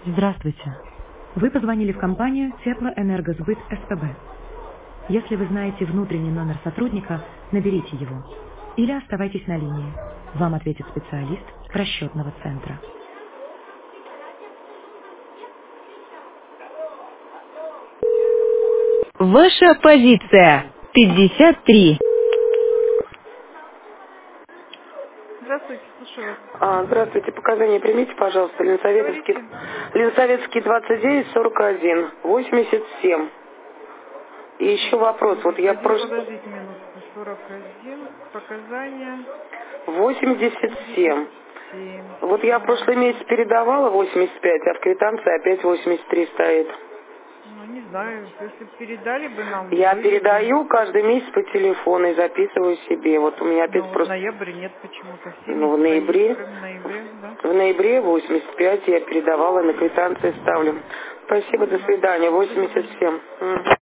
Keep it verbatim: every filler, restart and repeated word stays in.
Здравствуйте. Вы позвонили в компанию Теплоэнергосбыт СПБ. Если вы знаете внутренний номер сотрудника, наберите его. Или оставайтесь на линии. Вам ответит специалист расчетного центра. Ваша позиция пятьдесят три. Здравствуйте, слушаю вас. А, здравствуйте, показания примите, пожалуйста. Ленсоветовский, Говорите. Ленсоветский двадцать девять сорок один восемьдесят семь. И еще вопрос, вот я Один, прош... подождите минутку. сорок один. Показания. восемьдесят семьдесят семь. семь. Вот я в Сейчас. прошлый месяц передавала восемьдесят пять, а в квитанции опять восемьдесят три стоит. Ну, не знаю. Если бы передали бы нам, Я были бы. передаю каждый месяц по телефону и записываю себе. Вот у меня опять Но вот просто ноябрь нет почему-то. Все ну, в месяца есть, ноябре, кроме ноября, да? в ноябре восемьдесят пять я передавала, на квитанции ставлю. Спасибо, Не до знаю. свидания, До свидания. восемьдесят семь. М.